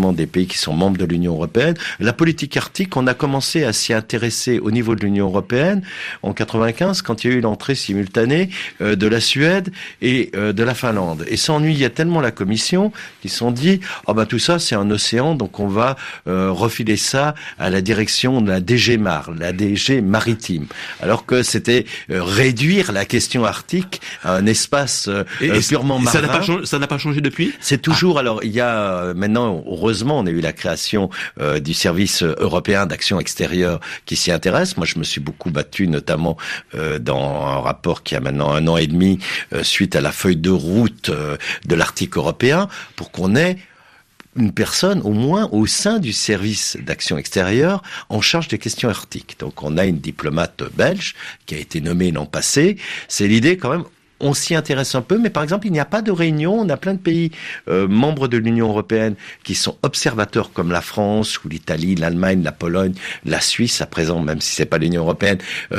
S5: notamment des pays qui sont membres de l'Union européenne. La politique arctique, on a commencé à s'y intéresser au niveau de l'Union européenne en 95, quand il y a eu l'entrée simultanée de la Suède et de la Finlande. Et ça ennuyait tellement la Commission qu'ils se sont dit tout ça c'est un océan, donc on va refiler ça à la direction de la DG Mar, la DG maritime. Alors que c'était réduire la question arctique à un espace purement marin.
S6: Ça n'a pas changé depuis ?
S5: C'est toujours. Alors il y a maintenant, heureusement, on a eu la création du service européen d'action extérieure qui s'y intéresse. Moi, je me suis beaucoup battu, notamment dans un rapport qui a maintenant 1 an et demi, suite à la feuille de route de l'Arctique européen, pour qu'on ait une personne, au moins, au sein du service d'action extérieure, en charge des questions arctiques. Donc, on a une diplomate belge qui a été nommée l'an passé. C'est l'idée, quand même. On s'y intéresse un peu, mais par exemple, il n'y a pas de réunion. On a plein de pays membres de l'Union européenne qui sont observateurs, comme la France ou l'Italie, l'Allemagne, la Pologne, la Suisse, à présent, même si c'est pas l'Union européenne,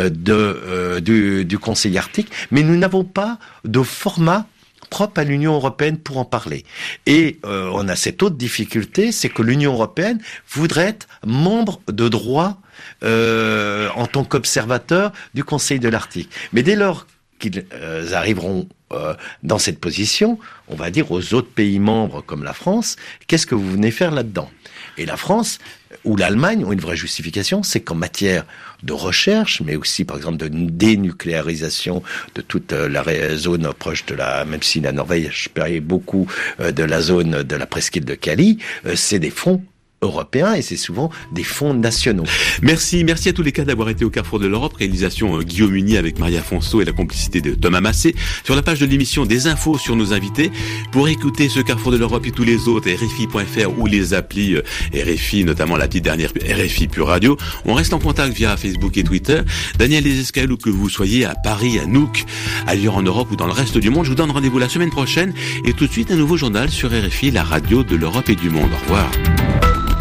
S5: du Conseil arctique. Mais nous n'avons pas de format propre à l'Union européenne pour en parler. Et on a cette autre difficulté, c'est que l'Union européenne voudrait être membre de droit en tant qu'observateur du Conseil de l'Arctique. Mais dès lors qu'ils arriveront dans cette position, on va dire aux autres pays membres comme la France, qu'est-ce que vous venez faire là-dedans ? Et la France ou l'Allemagne ont une vraie justification, c'est qu'en matière de recherche, mais aussi par exemple de dénucléarisation de toute la zone proche de même si la Norvège paye beaucoup de la zone de la presqu'île de Cali, c'est des fonds européens et c'est souvent des fonds nationaux.
S6: Merci à tous les cas d'avoir été au Carrefour de l'Europe. Réalisation Guillaume Munier avec Maria Fonceau et la complicité de Thomas Massé. Sur la page de l'émission, des infos sur nos invités. Pour écouter ce Carrefour de l'Europe et tous les autres, RFI.fr ou les applis RFI, notamment la petite dernière RFI Pure Radio. On reste en contact via Facebook et Twitter. Daniel Desescales, où que vous soyez, à Paris, à Nuuk, ailleurs en Europe ou dans le reste du monde, je vous donne rendez-vous la semaine prochaine. Et tout de suite, un nouveau journal sur RFI, la radio de l'Europe et du monde. Au revoir.